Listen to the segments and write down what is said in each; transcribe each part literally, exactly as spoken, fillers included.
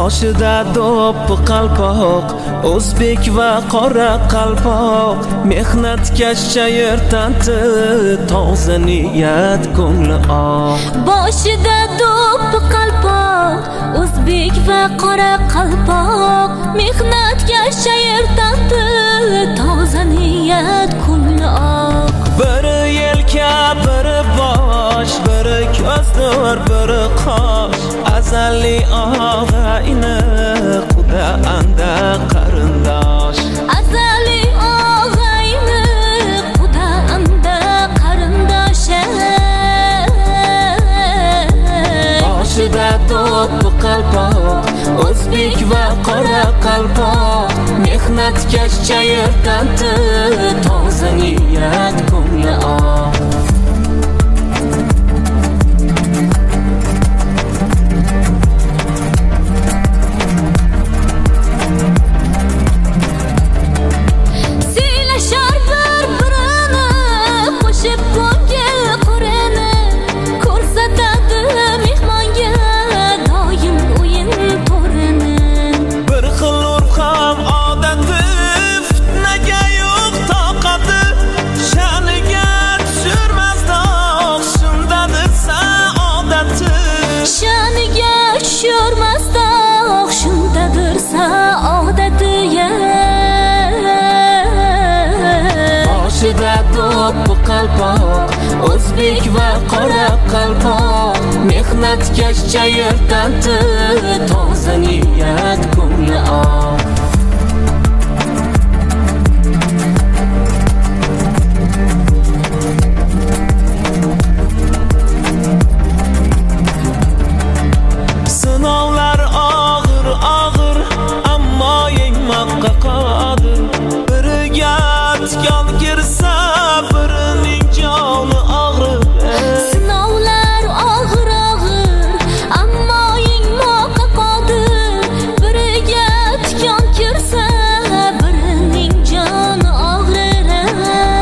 boshida do'ppi qalpoq, o'zbek va qora qalpoq, mehnatkash yurtanti, toza niyat ko'ngli oq. Boshida do'ppi qalpoq, o'zbek va qora qalpoq, mehnatkash yurtanti, toza niyat ko'ngli oq. Biri yelka, biri bosh, biri ko'zdir, biri qosh, azali og'ayni, quda anda qarindosh. Azali og'ayni, quda anda qarindosh. Boshida do'ppi qalpoq, o'zbek va qora qalpoq, mehnatkash yurtanti, toza niyat ko'ngli oq. Boshida do'ppi qalpoq, o'zbek va qora qalpoq, mehnatkash yurtanti, toza niyat ko'ngli oq. Sinovlar og'ir og'ir, ammo yengmoqqa qodir. Biriga tikan kirsa, birining joni og'rir. Sinovlar og'ir og'ir, ammo yengmoqqa qodir. Biriga tikan kirsa, birining joni og'rir.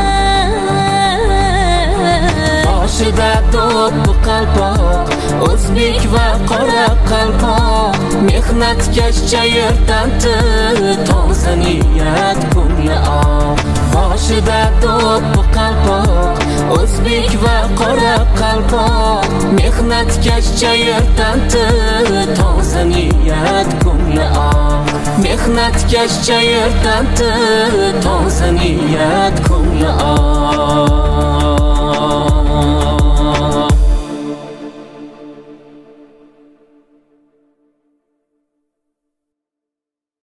Boshida do'ppi qalpoq, o'zbek va qora qalpoq, mehnatkash yurtanti, toza niyat ko'ngli oq. Boshida do'ppi qalpoq, o'zbek va qora qalpoq, mehnatkash yurtanti, toza niyat ko'ngli oq. Mehnatkash yurtanti, toza niyat ko'ngli